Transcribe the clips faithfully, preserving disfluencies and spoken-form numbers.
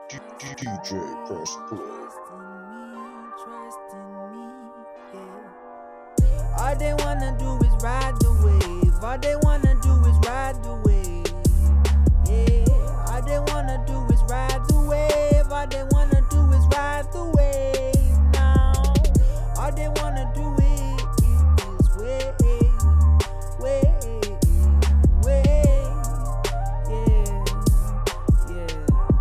D J Press Play. All they wanna do is ride the wave. All they wanna do is ride the wave. Yeah. All they wanna do is ride the wave. All they wanna do is ride the wave now. All they wanna do is, is wave, wave, wave. Yeah, yeah.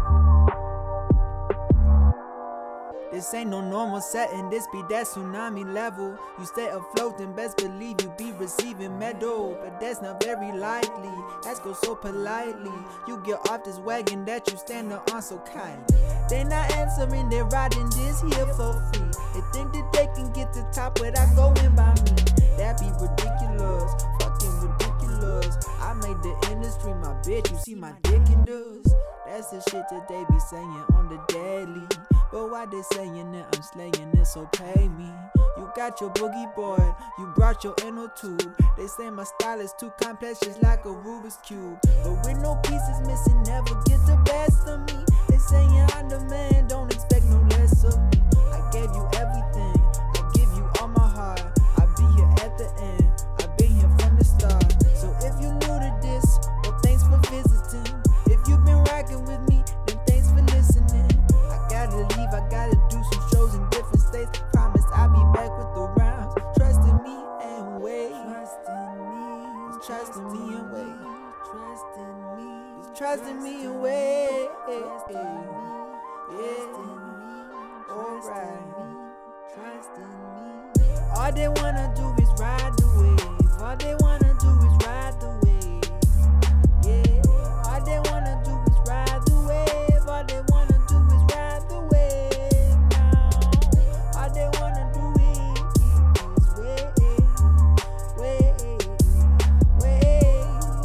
This ain't no normal setting, this be that tsunami level. You stay afloat, then best believe you be receiving medal. But that's not very likely, ask go so politely. You get off this wagon that you stand on so kindly. They not answering, they riding this here for free. They think that they can get to top without going by me. That be ridiculous, fucking ridiculous. I made the industry my bitch, you see my dick in this. That's the shit that they be saying on the daily. But why they saying that I'm slaying it, so pay me. You got your boogie board, you brought your inner tube. They say my style is too complex, just like a Rubik's Cube. But with no pieces missing, never get the best of me. They saying I'm the man, don't expect no less of me. I gave you everything, I give you all my heart. I'll be here at the end, I've been here from the start. So if you new to this, well thanks for visiting. If you've been rocking with me, then thanks for listening. I gotta leave, I gotta do some shows in different states. Promise I'll be back with the rounds. Trust in me and wait. Trust in me, trust in me and wait. Trust in me, trust in me and wait. Yeah, alright. Trust in me. All they wanna do is ride the wave. All they wanna do is ride the wave. Yeah, all they wanna do is ride the wave. All they wanna do is ride the wave now. All they wanna do is wait, wait, wait,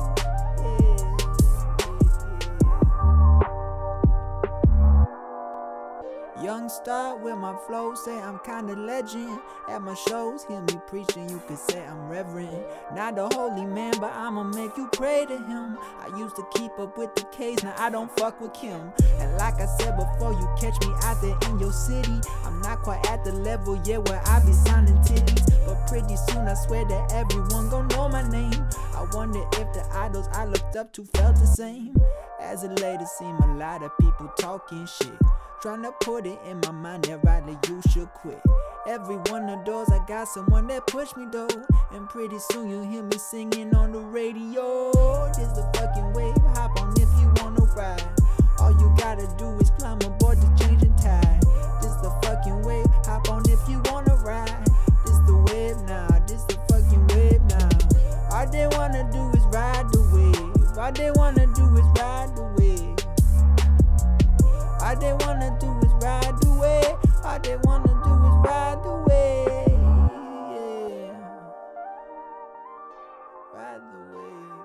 yeah. Young star with my flow, say I'm kinda legend. At my shows, hear me preaching, you could say I'm reverend. Not a holy man, but I'ma make you pray to him. I used to keep up with the K's, now I don't fuck with Kim. And like I said before, you catch me out there in your city. I'm not quite at the level yet where I be signing titties, but pretty soon I swear that everyone gon' know my name. I wonder if the idols I looked up to felt the same. As it later seemed a lot of people talking shit, trying to put it in my mind that rather you should quit. Every one of those, I got someone that pushed me though. And pretty soon you'll hear me singing on the radio. This the fucking wave, hop on if you wanna ride. All you gotta do is climb aboard the changing tide. This the fucking wave, hop on if you wanna ride. This the wave now, this the fucking wave now. All they wanna do is ride the wave. All they wanna do is ride the wave. All they wanna do is ride the wave. All they wanna do is ride the wave. Yeah. Ride the wave.